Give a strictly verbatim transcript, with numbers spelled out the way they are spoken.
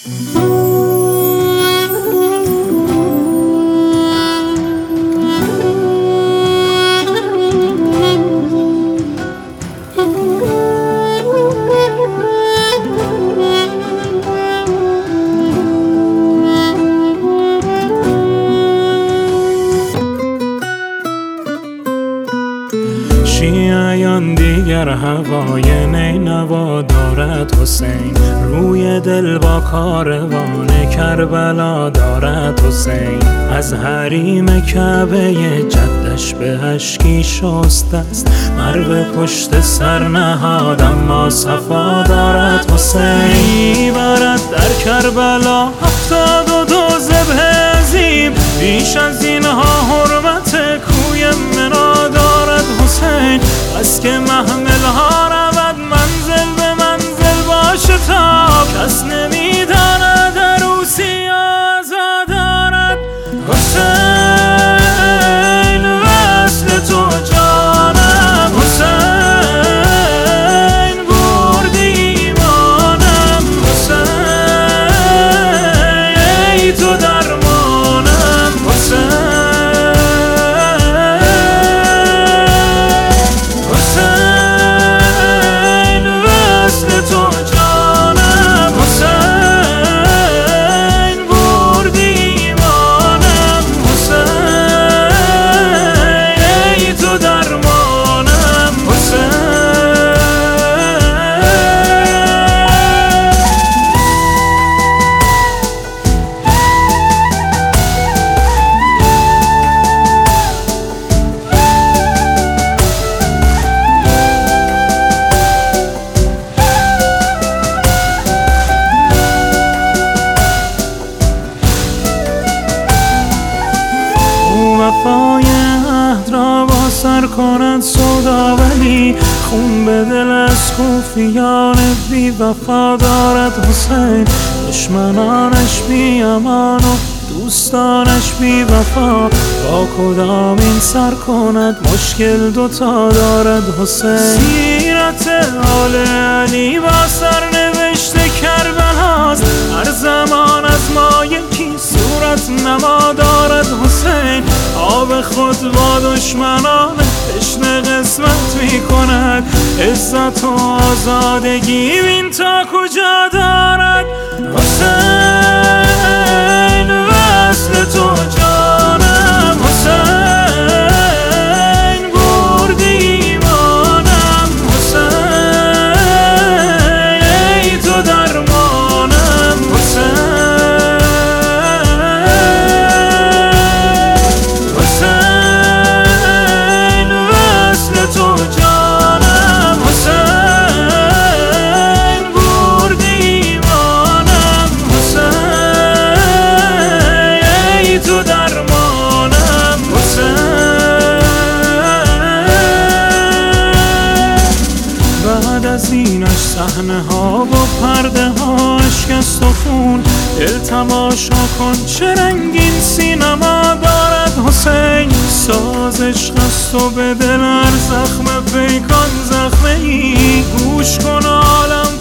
شیعیان دیگر هوای نینوا دارد حسین، روی دل با کاروان کربلا دارد حسین. از حریم کعبه جدش به اشکی شسته است، مرو پشت سر نهاد اما صفا دارد حسین. برد در کربلا هفتاد و دو ذبح عظیم، بیش از اینها حرمت کوی منا دارد حسین. بس که محمل ها رود منزل به منزل با شتاب، کس نمیداند عروسی آزاد دارد حسین. وصل تو جانم حسین، بردی ایمانم حسین، ای تو درمانم حسین. وفای عهد را با سر کند سودا، ولی خون به دل از کوفیان بی وفا دارد حسین. دشمنانش بی امان و دوستانش بی وفا، با کدام این سر کند مشکل دوتا دارد حسین. سیرت آل علی با سرنوشت کربلاست، هر زمان از ما یکی صورت نما دارد حسین. آب خود با دشمنان تشنه قسمت می کند، عزت و آزادگی بین تا کجا دارد حسین. وصل تو جانم حسین، بردی ایمانم حسین، ای تو درمانم حسین. بعد از اینش صحنه ها و پرده ها اشکست و خون، دل تماشا کن چه رنگین سینما دارد حسین. سازش خست و به دل هر زخم پیکان زخمه ای، گوش کن عالم